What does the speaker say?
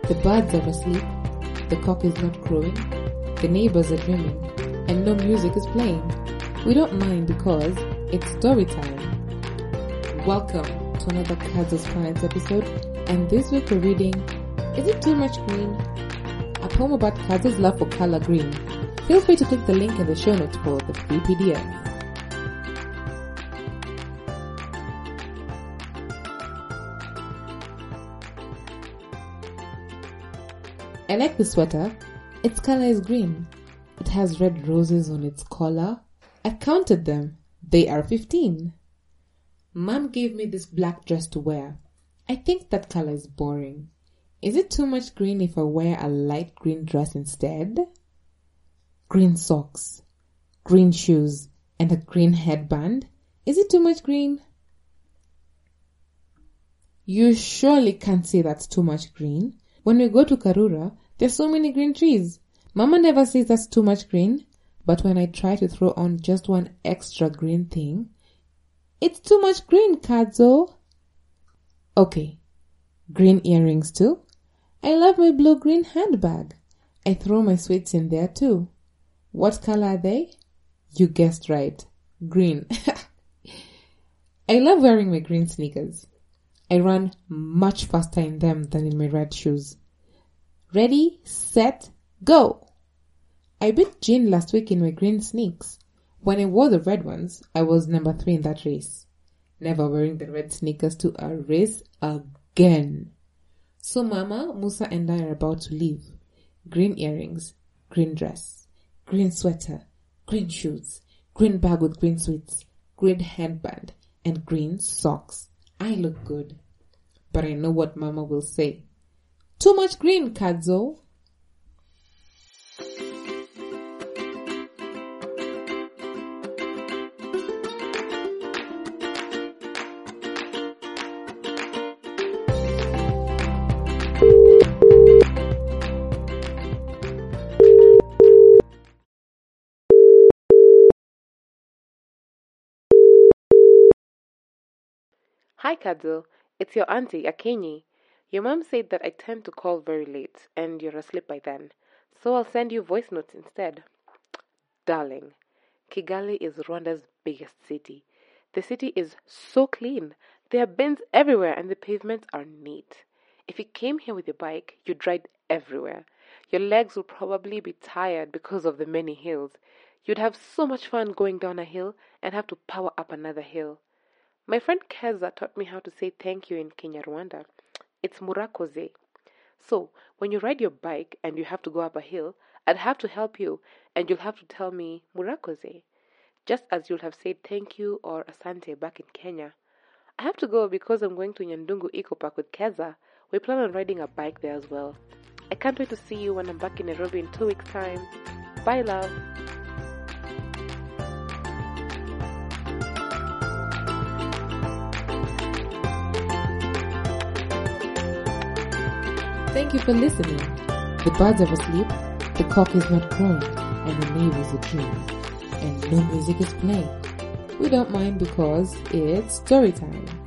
The birds are asleep, the cock is not crowing, the neighbors are dreaming, and no music is playing. We don't mind because it's story time. Welcome to another Kazo's Planets episode, and this week we're reading Is It Too Much Green? A poem about Kazo's love for color green. Feel free to click the link in the show notes for the free PDF. I like the sweater. Its color is green. It has red roses on its collar. I counted them. They are 15. Mom gave me this black dress to wear. I think that color is boring. Is it too much green if I wear a light green dress instead? Green socks, green shoes, and a green headband. Is it too much green? You surely can't say that's too much green. When we go to Karura, there's so many green trees. Mama never says that's too much green, but when I try to throw on just one extra green thing, it's too much green, Kazo. Okay, green earrings too. I love my blue-green handbag. I throw my sweets in there too. What color are they? You guessed right. Green. I love wearing my green sneakers. I run much faster in them than in my red shoes. Ready, set, go! I beat Jean last week in my green sneaks. When I wore the red ones, I was number 3 in that race. Never wearing the red sneakers to a race again. So Mama, Musa and I are about to leave. Green earrings, green dress, green sweater, green shoes, green bag with green sweets, green headband, and green socks. I look good. But I know what Mama will say. Too much green, Kazo. Hi, Kadzo. It's your auntie, Akenyi. Your mom said that I tend to call very late, and you're asleep by then. So I'll send you voice notes instead. Darling, Kigali is Rwanda's biggest city. The city is so clean. There are bins everywhere, and the pavements are neat. If you came here with your bike, you'd ride everywhere. Your legs will probably be tired because of the many hills. You'd have so much fun going down a hill and have to power up another hill. My friend Keza taught me how to say thank you in Kinyarwanda. It's murakoze. So, when you ride your bike and you have to go up a hill, I'd have to help you and you'll have to tell me murakoze. Just as you'll have said thank you or asante back in Kenya. I have to go because I'm going to Nyandungu Eco Park with Keza. We plan on riding a bike there as well. I can't wait to see you when I'm back in Nairobi in 2 weeks' time. Bye, love. Thank you for listening. The birds are asleep, the cock is not crowing, and the neighbors are dreaming, and no music is playing. We don't mind because it's story time.